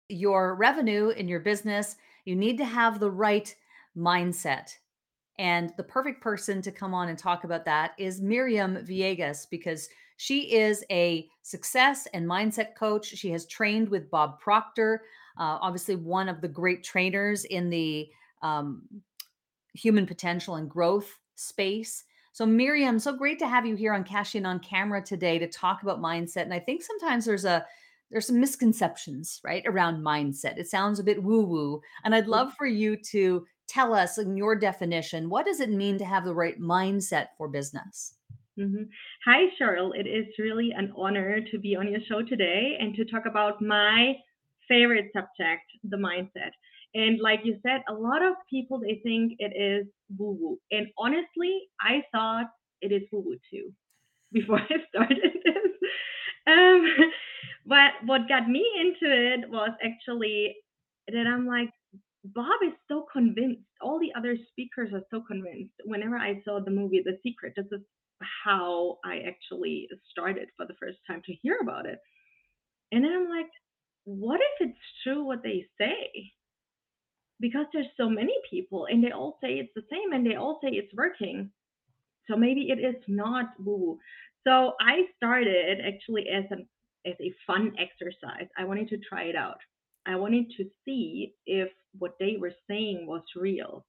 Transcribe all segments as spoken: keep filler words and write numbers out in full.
your revenue in your business, you need to have the right mindset. And the perfect person to come on and talk about that is Miriam Villegas because she is a success and mindset coach. She has trained with Bob Proctor, uh, obviously, one of the great trainers in the um, human potential and growth space. So, Miriam, so great to have you here on Cash In on Camera today to talk about mindset. And I think sometimes there's a there's some misconceptions, right, around mindset. It sounds a bit woo-woo. And I'd love for you to tell us in your definition, what does it mean to have the right mindset for business? hmm Hi, Cheryl. It is really an honor to be on your show today and to talk about my favorite subject, the mindset. And like you said, a lot of people they think it is woo woo. And honestly, I thought it is woo woo too before I started this. Um, but what got me into it was actually that I'm like, Bob is so convinced. All the other speakers are so convinced. Whenever I saw the movie The Secret, this is how I actually started for the first time to hear about it. And then I'm like, what if it's true what they say? Because there's so many people and they all say it's the same and they all say it's working. So maybe it is not woo. So I started actually as an as a fun exercise. I wanted to try it out. I wanted to see if what they were saying was real.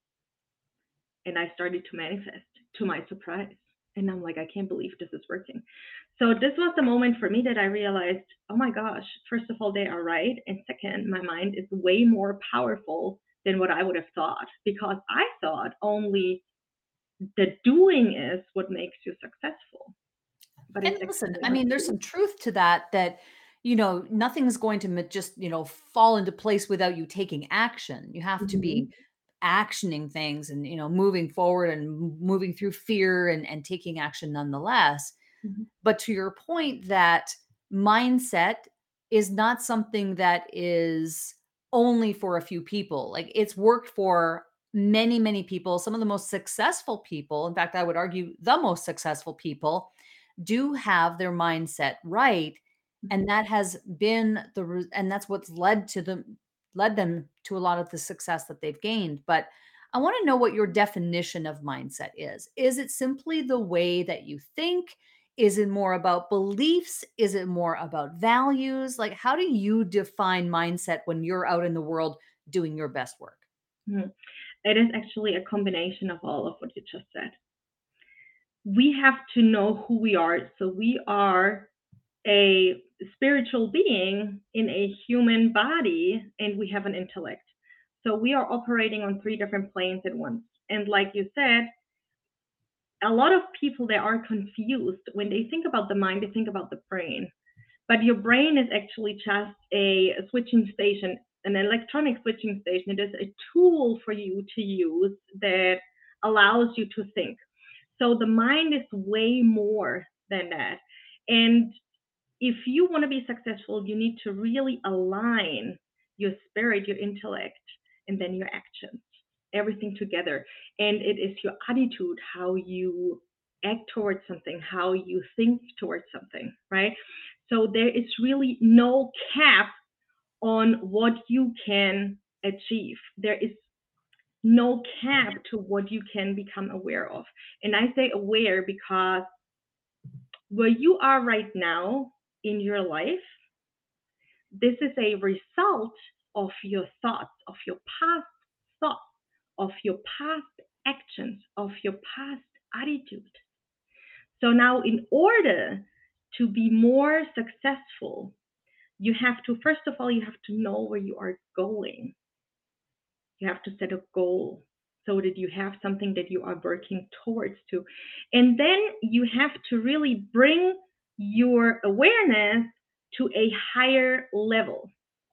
And I started to manifest to my surprise. And I'm like, I can't believe this is working. So this was the moment for me that I realized, oh my gosh, first of all, they are right. And second, my mind is way more powerful than what I would have thought because I thought only the doing is what makes you successful, but And it's listen, actually I not mean, there's true. some truth to that, that, you know, nothing's going to ma- just, you know, fall into place without you taking action. You have to be Mhm, actioning things and, you know, moving forward and m- moving through fear and, and taking action nonetheless. mhm, But to your point that mindset is not something that is only for a few people. Like it's worked for many, many people. Some of the most successful people, in fact, I would argue the most successful people do have their mindset right. mhm, And that has been the, re- and that's what's led to them, led them to a lot of the success that they've gained. But I want to know what your definition of mindset is. Is it simply the way that you think? Is it more about beliefs? Is it more about values? Like, how do you define mindset when you're out in the world doing your best work? mhm. It is actually a combination of all of what you just said. We have to know who we are. So we are a spiritual being in a human body and we have an intellect. So we are operating on three different planes at once. And like you said, a lot of people they are confused when they think about the mind, they think about the brain. But your brain is actually just a, a switching station, an electronic switching station. It is a tool for you to use that allows you to think. So the mind is way more than that. And if you want to be successful, you need to really align your spirit, your intellect, and then your actions, everything together. And it is your attitude, how you act towards something, how you think towards something, right? So there is really no cap on what you can achieve. There is no cap to what you can become aware of. And I say aware because where you are right now in your life, this is a result of your thoughts, of your past thoughts, of your past actions, of your past attitude. So now, in order to be more successful, you have to, first of all, you have to know where you are going. You have to set a goal so that you have something that you are working towards to. And then you have to really bring your awareness to a higher level.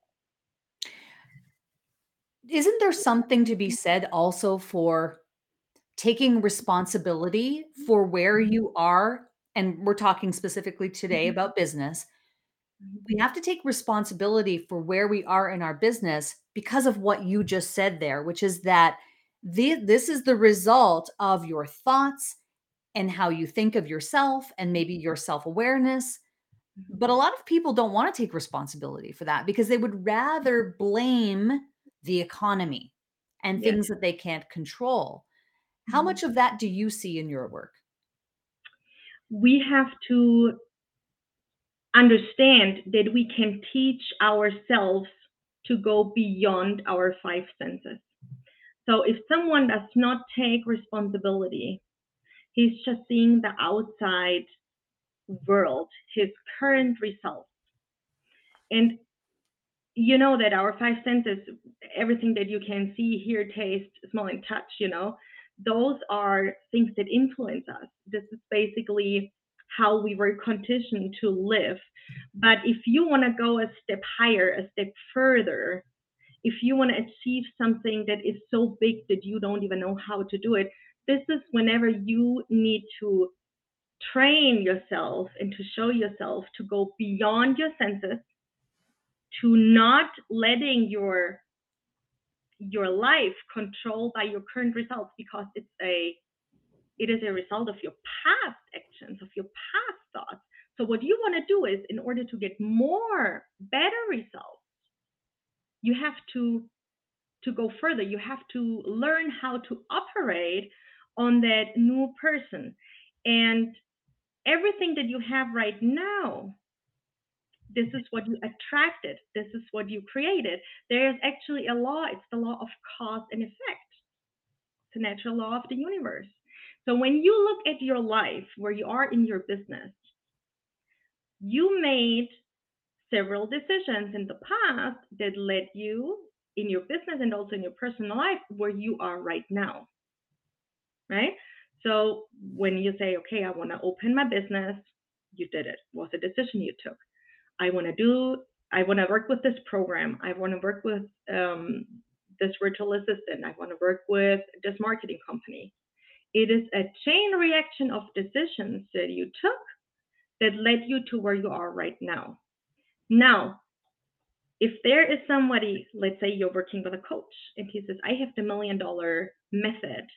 Isn't there something to be said also for taking responsibility for where Mhm, you are? And we're talking specifically today mhm, about business. mhm, We have to take responsibility for where we are in our business because of what you just said there, which is that the, this is the result of your thoughts and how you think of yourself and maybe your self awareness. But a lot of people don't wanna take responsibility for that because they would rather blame the economy and Yes. things that they can't control. How Mhm. much of that do you see in your work? We have to understand that we can teach ourselves to go beyond our five senses. So if someone does not take responsibility, he's just seeing the outside world, his current results. And you know that our five senses, everything that you can see, hear, taste, smell, and touch, you know, those are things that influence us. This is basically how we were conditioned to live. But if you want to go a step higher, a step further, if you want to achieve something that is so big that you don't even know how to do it, this is whenever you need to train yourself and to show yourself to go beyond your senses, to not letting your your life controlled by your current results, because it's a it is a result of your past actions, of your past thoughts. So what you want to do is, in order to get more better results, you have to to go further. You have to learn how to operate on that new person. And everything that you have right now, this is what you attracted, this is what you created. There is actually a law, it's the law of cause and effect. It's a natural law of the universe. So when you look at your life, where you are in your business, you made several decisions in the past that led you in your business and also in your personal life where you are right now, right? So when you say, okay, I want to open my business, you did it. It was a decision you took. I want to do, I want to work with this program. I want to work with um, this virtual assistant. I want to work with this marketing company. It is a chain reaction of decisions that you took that led you to where you are right now. Now, if there is somebody, let's say you're working with a coach and he says, I have the million dollar method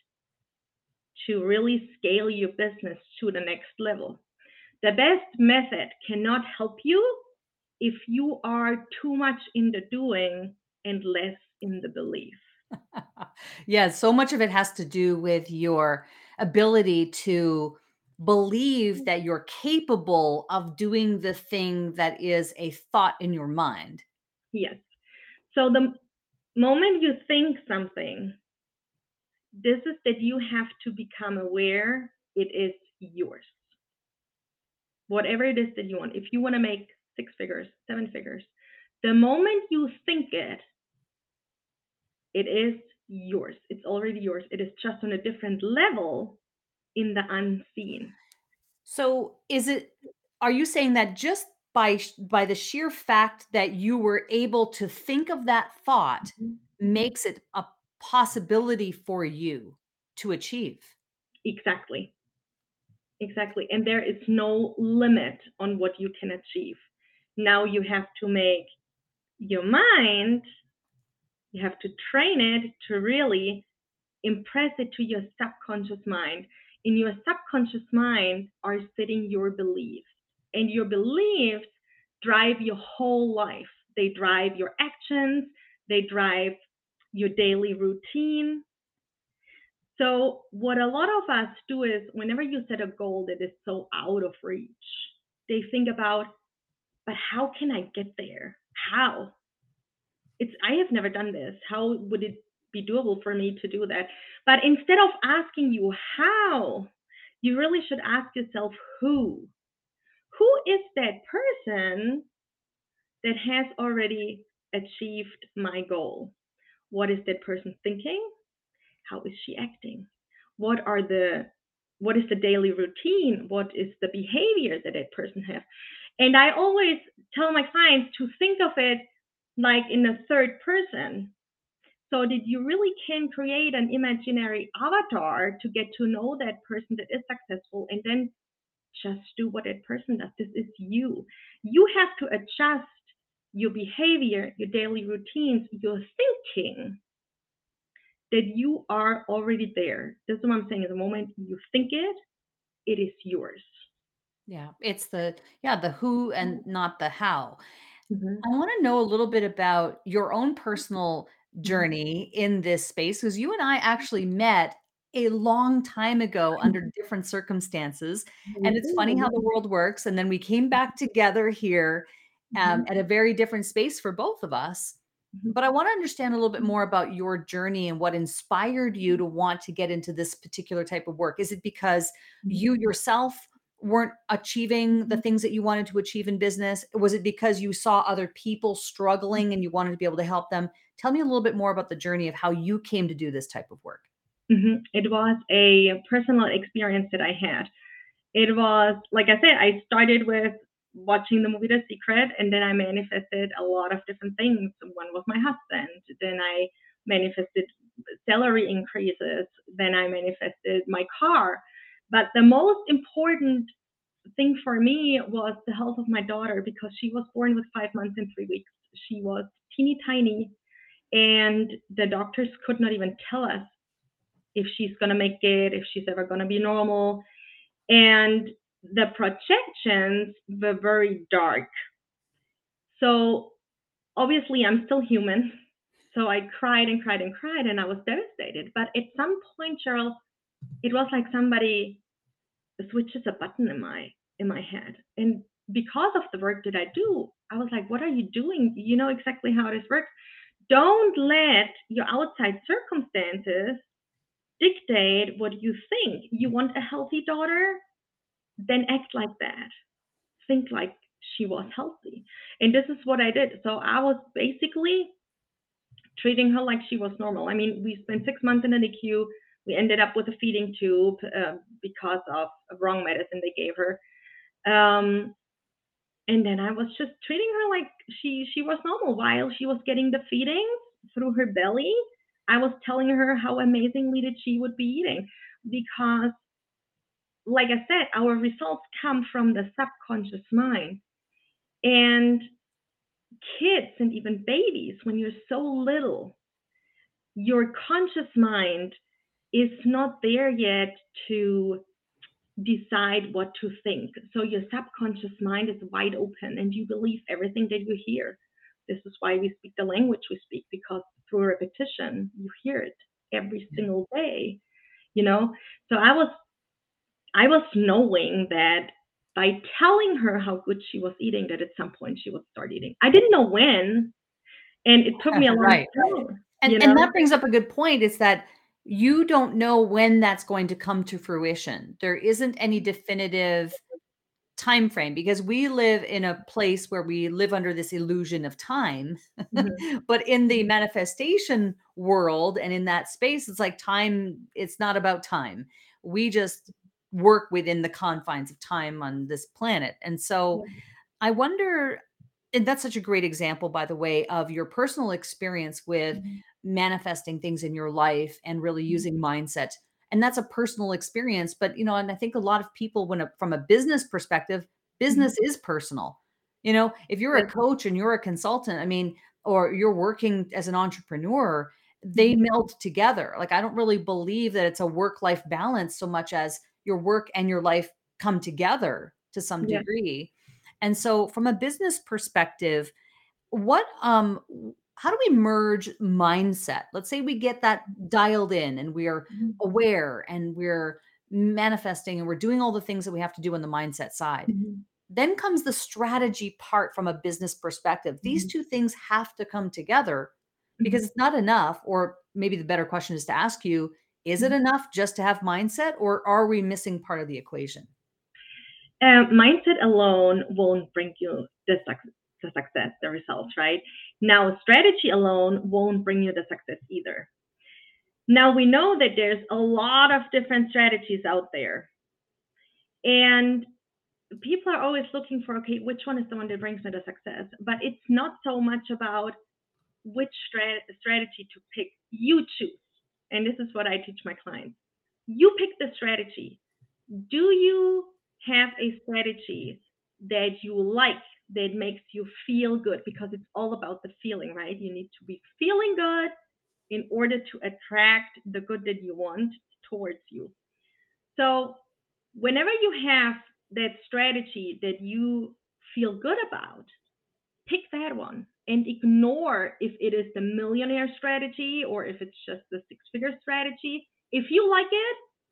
to really scale your business to the next level. The best method cannot help you if you are too much in the doing and less in the belief. Yeah, so much of it has to do with your ability to believe that you're capable of doing the thing that is a thought in your mind. Yes. So the moment you think something, this is that you have to become aware it is yours. Whatever it is that you want. If you want to make six figures, seven figures, the moment you think it, it is yours. It's already yours. It is just on a different level in the unseen. So, is it are you saying that just by sh by the sheer fact that you were able to think of that thought Mhm. makes it a possibility for you to achieve? Exactly. Exactly. And there is no limit on what you can achieve. Now you have to make your mind, you have to train it to really impress it to your subconscious mind. In your subconscious mind are sitting your beliefs, and your beliefs drive your whole life. They drive your actions, they drive your daily routine. So, what a lot of us do is whenever you set a goal that is so out of reach, they think about, but how can I get there? How? It's I have never done this. How would it be doable for me to do that? But instead of asking you how, you really should ask yourself who. Who is that person that has already achieved my goal? What is that person thinking? How is she acting? What are the what is the daily routine? What is the behavior that that person has? And I always tell my clients to think of it like in a third person, so that you really can create an imaginary avatar to get to know that person that is successful, and then just do what that person does. This is you. You have to adjust your behavior, your daily routines, your thinking, that you are already there. This is what I'm saying. At the moment you think it, it is yours. Yeah, it's the yeah, the who and not the how. Mhm. I wanna know a little bit about your own personal Mhm. journey in this space, 'cause you and I actually met a long time ago under different circumstances, We and it's funny how the did. world works, and then we came back together here, um, Mhm. at a very different space for both of us. Mhm. But I wanna understand a little bit more about your journey and what inspired you to want to get into this particular type of work. Is it because Mhm. you yourself weren't achieving the Mhm. things that you wanted to achieve in business? Was it because you saw other people struggling and you wanted to be able to help them? Tell me a little bit more about the journey of how you came to do this type of work. Mhm. It was a personal experience that I had. It was like I said, I started with watching the movie The Secret, and then I manifested a lot of different things. One was my husband, then I manifested salary increases, then I manifested my car. But the most important thing for me was the health of my daughter because she was born with five months and three weeks. She was teeny tiny, and the doctors could not even tell us if she's gonna make it, if she's ever gonna be normal. And the projections were very dark. So obviously, I'm still human. So I cried and cried and cried, and I was devastated. But at some point, Cheryl, it was like somebody switches a button in my in my head. And because of the work that I do, I was like, "What are you doing? You know exactly how this works. Don't let your outside circumstances dictate what you think. You want a healthy daughter? Then act like that. Think like she was healthy." And this is what I did. So I was basically treating her like she was normal. I mean, we spent six months in the N I C U. We ended up with a feeding tube uh, because of a wrong medicine they gave her. Um, and then I was just treating her like she she was normal while she was getting the feedings through her belly. I was telling her how amazingly that she would be eating because, like I said, our results come from the subconscious mind. And kids and even babies, when you're so little, your conscious mind is not there yet to decide what to think. So your subconscious mind is wide open and you believe everything that you hear. This is why we speak the language we speak, because through repetition, you hear it every Yeah. single day, you know? So I was I was knowing that by telling her how good she was eating, that at some point she would start eating. I didn't know when, and it took me a long Right. time, And you and know? that brings up a good point, is that you don't know when that's going to come to fruition. There isn't any definitive time frame because we live in a place where we live under this illusion of time. Mhm, But in the mhm, manifestation world and in that space, it's like time, it's not about time. We just work within the confines of time on this planet. And so yeah, I wonder, and that's such a great example, by the way, of your personal experience with mhm, manifesting things in your life and really mhm, using mindset. And that's a personal experience. But, you know, and I think a lot of people, when a, from a business perspective, mhm. business is personal. You know, if you're a Yes, coach and you're a consultant, I mean, or you're working as an entrepreneur, they mhm, meld together. Like, I don't really believe that it's a work life balance so much as your work and your life come together to some yeah, degree. And so from a business perspective, what um w- how do we merge mindset? Let's say we get that dialed in and we're mhm, aware and we're manifesting and we're doing all the things that we have to do on the mindset side. mhm, Then comes the strategy part from a business perspective. These mhm, two things have to come together because mhm, it's not enough, or maybe the better question is to ask you, is it mhm. enough just to have mindset, or are we missing part of the equation? Um, mindset alone won't bring you the suc the success, the results, right? Now, strategy alone won't bring you the success either. Now, we know that there's a lot of different strategies out there, and people are always looking for, okay, which one is the one that brings me the success? But it's not so much about which strat strategy to pick. You choose. And this is what I teach my clients. You pick the strategy. Do you have a strategy that you like, that makes you feel good? Because it's all about the feeling, right? You need to be feeling good in order to attract the good that you want towards you. So, whenever you have that strategy that you feel good about, pick that one and ignore if it is the millionaire strategy or if it's just the six figure strategy. If you like it,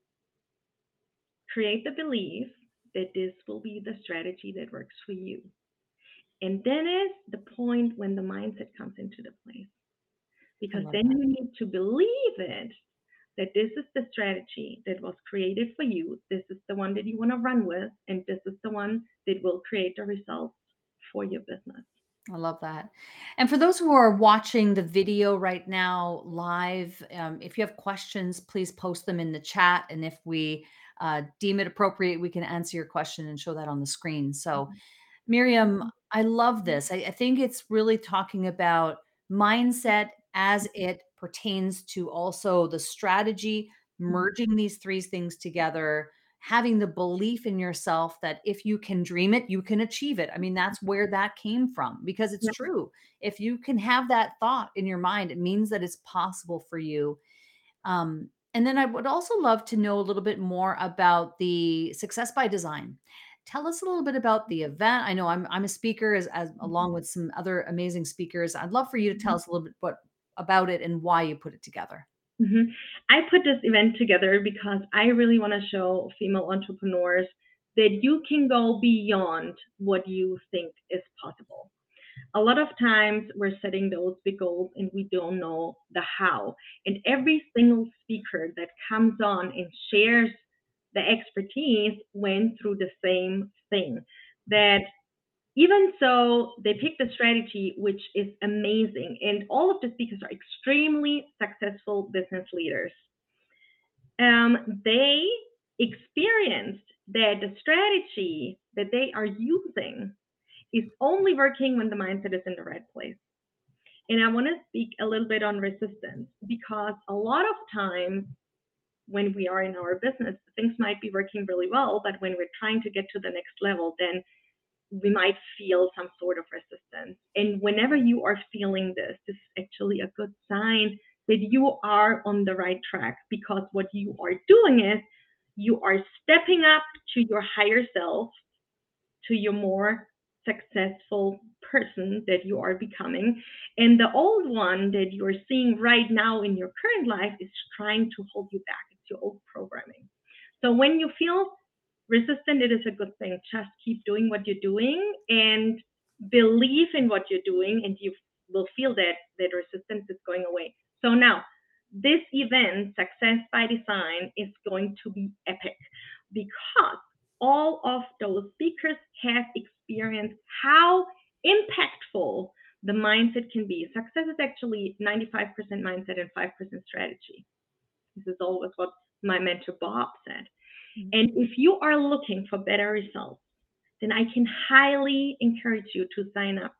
create the belief that this will be the strategy that works for you. And then is the point when the mindset comes into the place. I Because love then that. you need to believe it that this is the strategy that was created for you. This is the one that you want to run with, and this is the one that will create the results for your business. I love that. And for those who are watching the video right now live, um, if you have questions, please post them in the chat. And if we uh, deem it appropriate, we can answer your question and show that on the screen. So, Miriam, I love this. I, I think it's really talking about mindset as it pertains to also the strategy, merging these three things together, having the belief in yourself that if you can dream it, you can achieve it. I mean, that's where that came from because it's Yeah. true. If you can have that thought in your mind, it means that it's possible for you. Um, and then I would also love to know a little bit more about the Success by Design. Tell us a little bit about the event. I know I'm I'm a speaker as, as along with some other amazing speakers. I'd love for you to tell us a little bit what about it and why you put it together. Mhm. I put this event together because I really want to show female entrepreneurs that you can go beyond what you think is possible. A lot of times we're setting those big goals and we don't know the how. And every single speaker that comes on and shares the expertise went through the same thing. That even so, they picked a strategy which is amazing. And all of the speakers are extremely successful business leaders. Um, they experienced that the strategy that they are using is only working when the mindset is in the right place. And I want to speak a little bit on resistance because a lot of times when we are in our business, things might be working really well, but when we're trying to get to the next level, then we might feel some sort of resistance. And whenever you are feeling this, this is actually a good sign that you are on the right track because what you are doing is you are stepping up to your higher self, to your more successful person that you are becoming. And the old one that you're seeing right now in your current life is trying to hold you back. It's your old programming. So when you feel resistant, it is a good thing. Just keep doing what you're doing and believe in what you're doing, and you will feel that that resistance is going away. So now, this event, Success by Design, is going to be epic because all of those speakers have experienced how impactful the mindset can be. Success is actually ninety-five percent mindset and five percent strategy. This is always what my mentor Bob said. And if you are looking for better results, then I can highly encourage you to sign up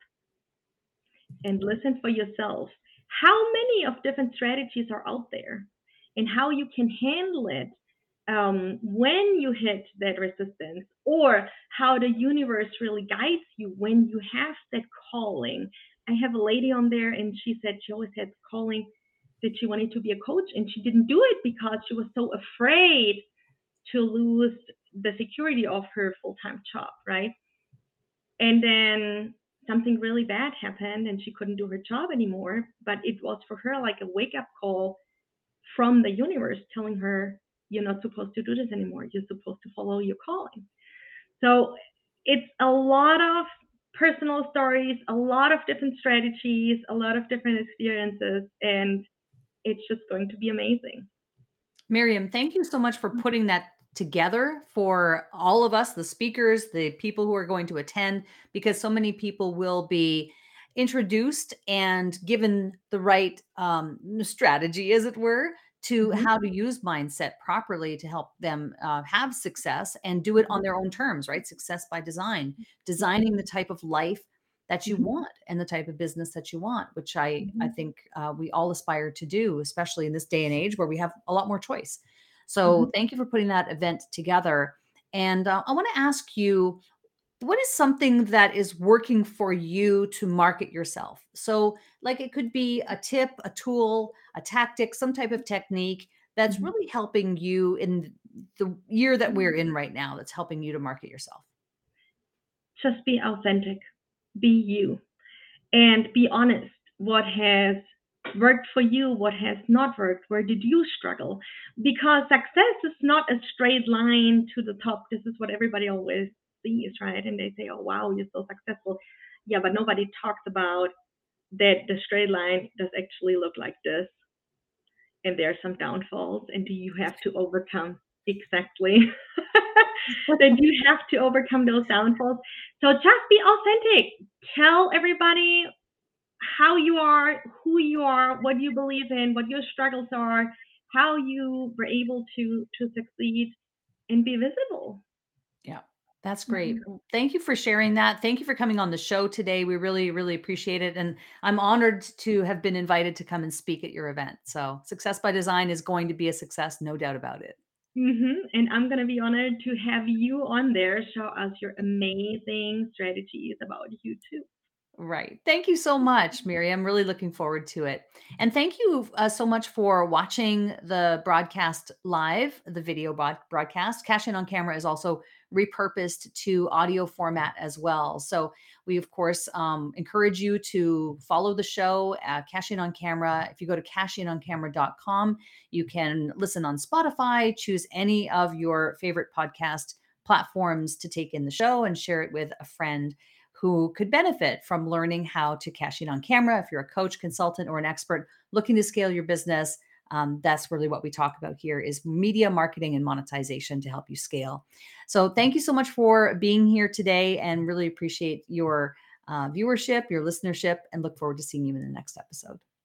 and listen for yourself how many of different strategies are out there and how you can handle it um, when you hit that resistance, or how the universe really guides you when you have that calling. I have a lady on there and she said she always had calling that she wanted to be a coach and she didn't do it because she was so afraid to lose the security of her full-time job, right? And then something really bad happened and she couldn't do her job anymore. But it was for her like a wake up call from the universe telling her, you're not supposed to do this anymore. You're supposed to follow your calling. So it's a lot of personal stories, a lot of different strategies, a lot of different experiences, and it's just going to be amazing. Miriam, thank you so much for putting that together for all of us, the speakers, the people who are going to attend, because so many people will be introduced and given the right um, strategy, as it were, to Mhm. how to use mindset properly to help them uh, have success and do it on their own terms, right? Success by design, designing the type of life that you Mhm. want and the type of business that you want, which I I Mhm. think uh, we all aspire to do, especially in this day and age where we have a lot more choice. Mhm. So thank you for putting that event together. And uh, I want to ask you, what is something that is working for you to market yourself? So, like, it could be a tip, a tool, a tactic, some type of technique that's Mhm. really helping you in the year that we're Mhm. in right now that's helping you to market yourself? Just be authentic, be you, and be honest. What has worked for you? What has not worked? Where did you struggle? Because success is not a straight line to the top. This is what everybody always sees, right? And they say, "Oh, wow, you're so successful." Yeah, but nobody talks about that the straight line does actually look like this, and there are some downfalls, and do you have to overcome exactly that you have to overcome those downfalls. So just be authentic. Tell everybody how you are, who you are, what you believe in, what your struggles are, how you were able to to succeed and be visible. Yeah, that's great. Mhm. Well, thank you for sharing that. Thank you for coming on the show today. We really, really appreciate it. And I'm honored to have been invited to come and speak at your event. So, Success by Design is going to be a success, no doubt about it. Mhm. And I'm gonna be honored to have you on there, show us your amazing strategies about you too. Right. Thank you so much, Miriam. Really looking forward to it. And thank you uh, so much for watching the broadcast live, the video bod- broadcast. Cash In on Camera is also repurposed to audio format as well. So we, of course, um, encourage you to follow the show at Cash In on Camera. If you go to cash in on camera dot com, you can listen on Spotify, choose any of your favorite podcast platforms to take in the show and share it with a friend who could benefit from learning how to cash in on camera. If you're a coach, consultant, or an expert looking to scale your business, um, that's really what we talk about here is media marketing and monetization to help you scale. So thank you so much for being here today and really appreciate your uh, viewership, your listenership, and look forward to seeing you in the next episode.